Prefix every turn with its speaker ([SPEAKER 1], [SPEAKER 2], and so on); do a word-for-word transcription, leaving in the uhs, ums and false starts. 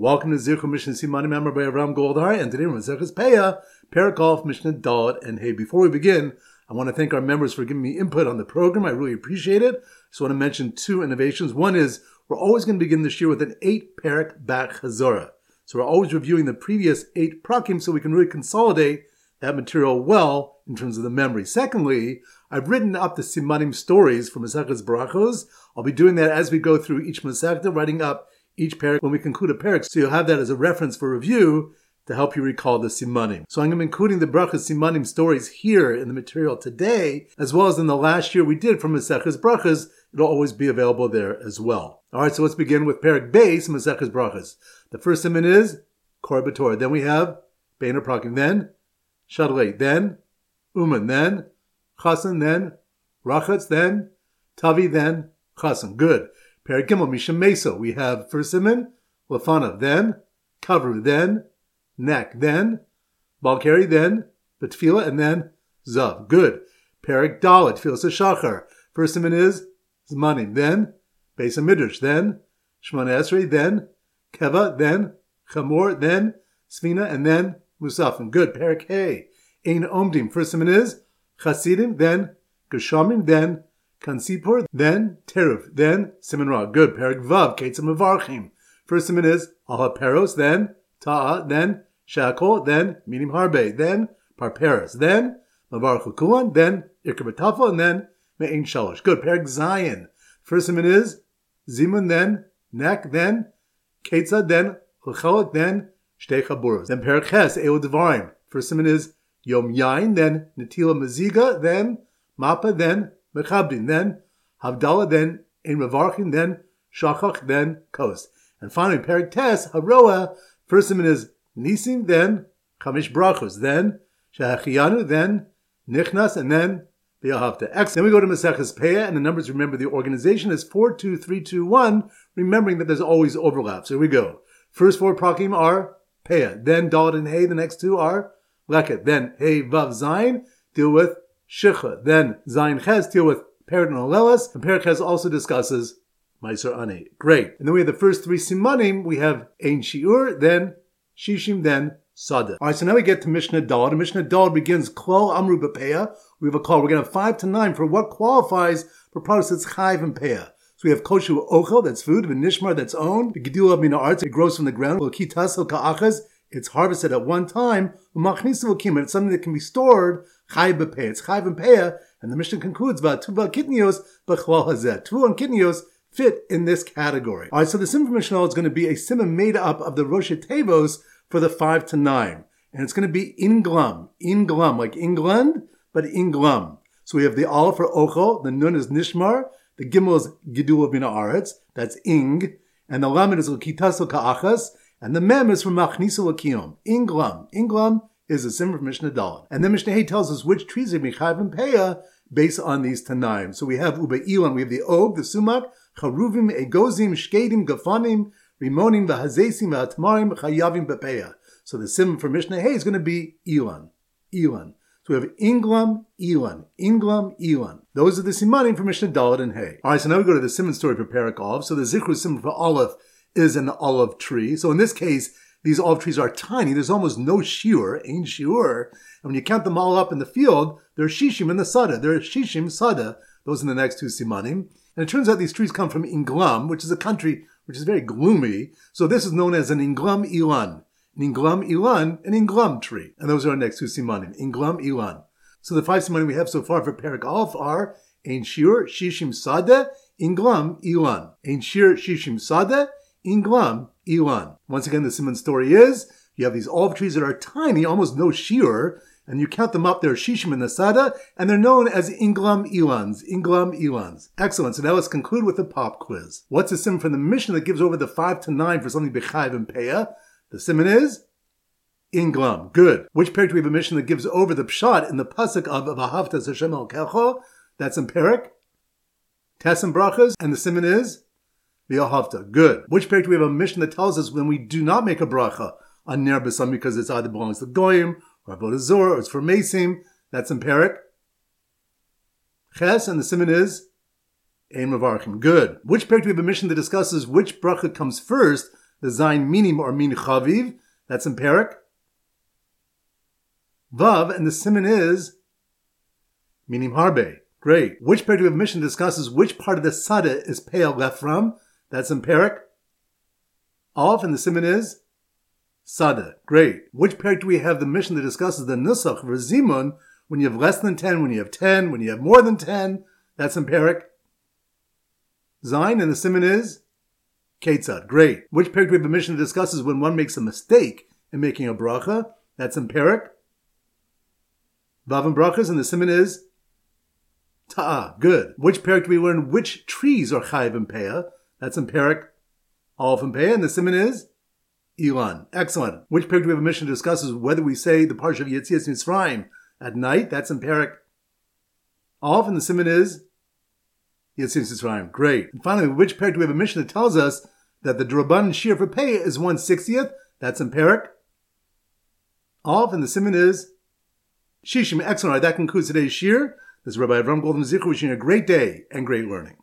[SPEAKER 1] Welcome to Zichur Mishnah Simanim Amar by Avram Goldhar, and today we're in Maseches Peah, Parakov, Mishnah Dalet, and hey, before we begin, I want to thank our members for giving me input on the program. I really appreciate it. Just want to mention two innovations. One is we're always going to begin this year with an eight Parak Bak Chazorah. So we're always reviewing the previous eight prakim so we can really consolidate that material well in terms of the memory. Secondly, I've written up the Simanim stories for Maseches Brachos. I'll be doing that as we go through each Masechta, writing up each parak when we conclude a parak. So you'll have that as a reference for review to help you recall the Simanim. So I'm going to be including the Brachos Simanim stories here in the material today, as well as in the last year we did from Maseches Brachos. It'll always be available there as well. All right, so let's begin with Parak Beis, Maseches Brachos. The first siman is Kor B'Torah. Then we have Bein HaPrakim. Then Shadlei. Then Uman. Then Chasan. Then Rachatz. Then Tavi. Then Chasan. Good. Parak Gimel Misham Meso. We have first siman Lefanav. Then Kavru. Then Nek. Then Balkari. Then Betfila. And then Zav. Good. Parak Dalet. Tfilas HaShachar. First siman is Zmanim. Then Beis HaMidrash. Then Shemona Esrei. Then Keva. Then Chamor. Then Svina. And then Musafim. Good. Parak Hey. Ein Omdim. First siman is Chasidim. Then Geshamim. Then Kansipur, then Teruv, then Siman Ra. Good. Parak Vav, Ketzim Mevarchim. First siman is Alaperos, then Ta'a, then Shakol, then Minim Harbe, then Parperos, then Mavarchu Kulan, then Ikar B'Tafel, and then Me'in Shalosh. Good. Parak Zion. First siman is Zimun, then Nek, then Ketzah, then L'chalak, then Shtei Chaburos. Then Parak Ches, Eo Devarim. First siman is Yom Yain, then Netila Maziga, then Mappa, then Mechabdin, then Havdalah, then Ein Mavarchin, then Shachach, then Kos. And finally, Parak Tes, Haroah, first siman is Nisim, then Chamish Brachos, then Shehachianu, then Nichnas, and then the Ahavta. Excellent. Then we go to Maseches Peah, and the numbers, remember, the organization is four two three two one, remembering that there's always overlap. So here we go. First four prakim are Peah, then Dalet and Hey, the next two are Leket, then Hey, Vav, Zayin, deal with Shicha, then Zayin Ches, deal with Perak and Olelas, and Perak Ches also discusses Meiser Ani. Great. And then we have the first three Simanim. We have Ein Shiur, then Shishim, then Sada. All right, so now we get to Mishnah Dalet. And Mishnah Dalet begins Klal Amru B'Peah. We have a call. We're going to have five to nine for what qualifies for products that's Chayv and Peah. So we have Koshu Ochel, that's food, and Nishmar, that's owned. The Gedula Mina Arts, it grows from the ground. Kitasel Ka'achas, it's harvested at one time. Umachnisu V'kim, it's something that can be stored. Chayv b'peah. It's chayv and peah, and the Mishnah concludes about tuba kitnios b'chwal hazeh. Tuba and kitnios fit in this category. All right, so the sim for Mishnah is going to be a sim made up of the Rosh Tevos for the five to nine, and it's going to be Inglam, Inglam, like England, but Inglam. So we have the aleph for ochel, the nun is nishmar, the gimel is gidul bina aretz, that's ing, and the lamed is l'kitasel ka'achas, and the mem is from machnisu l'kiyom. Inglam, Inglam is a sim from Mishnah Dalet. And then Mishnah Hay tells us which trees are Chayv and Peah based on these Tanaim. So we have Uba Ilan, we have the Og, the Sumak, Charuvim, Egozim, Shkedim, Gafanim, Rimonim, Vahazesim, Vahatmarim, Chayavim, Bepeah. So the sim for Mishnah Hay is going to be Ilan. Ilan. So we have Inglam, Ilan. Inglam, Ilan. Those are the simanim for Mishnah Dalet and Hay. All right, so now we go to the simon story for Parak Aleph. So the Zichru sim for Aleph is an olive tree. So in this case, these olive trees are tiny. There's almost no shiur, ain't shiur. And when you count them all up in the field, there are shishim in the sada. There are shishim sada. Those are the next two simanim. And it turns out these trees come from Inglam, which is a country which is very gloomy. So this is known as an Inglam Ilan. An Inglam Ilan, an Inglam tree. And those are our next two simanim. Inglam Ilan. So the five simanim we have so far for Parak Aleph are Ein shiur, shishim sada, Inglam Ilan. Ein shiur, shishim sada, Inglam Ilan. Once again, the Simon story is, you have these olive trees that are tiny, almost no shiur, and you count them up, they're shishim in the sada, and they're known as Inglam Ilans. Inglam Ilans. Excellent. So now let's conclude with the pop quiz. What's the sim from the Mishnah that gives over the five to nine for something b'chayv and peah? The simon is Inglam. Good. Which parak do we have a Mishnah that gives over the pshat in the pasuk of V'ahavta Hashem Elokecha? That's in Parak Tes and Brachos, and the simon is V'ahavta. Good. Which parak do we have a Mishnah that tells us when we do not make a bracha on ner b'sam because it's either belongs to goyim or avodah zorah or it's for mesim? That's in Parak Ches, and the simon is Ein Mavarchim. Good. Which parak do we have a Mishnah that discusses which bracha comes first? The Zayin Minim or Min Chaviv. That's in Perek. Vav, and the Siman is Minim Harbe. Great. Which Perek do we have? Mishnah discusses which part of the Sada is Peah left from. That's in Perek. Aleph, and the Siman is Sada. Great. Which Perek do we have? The Mishnah that discusses the Nusach for Zimun, when you have less than ten, when you have ten, when you have more than ten. That's in Perek Zayin, and the Siman is Ketzad. Great. Which Perek do we have? The Mishnah that discusses when one makes a mistake in making a bracha. That's in Perek Vav and Brachas, and the Siman is Ta'ah. Good. Which Perek do we learn which trees are Chayiv and Peah? That's in Perek Aleph and Peah, and the Siman is Ilan. Excellent. Which Perek do we have a mission that discusses whether we say the Parsha of Yetzias Mitzrayim at night? That's in Perek Aleph, and the Siman is Yetzias Mitzrayim. Great. And finally, which Perek do we have a mission that tells us that the D'Rabbanan Shir for Peah is one sixtieth? That's in Perek Aleph, and the Siman is Shishim. Excellent. All right, that concludes today's Shir. This is Rabbi Avram Goldman Zichru wishing you a great day and great learning.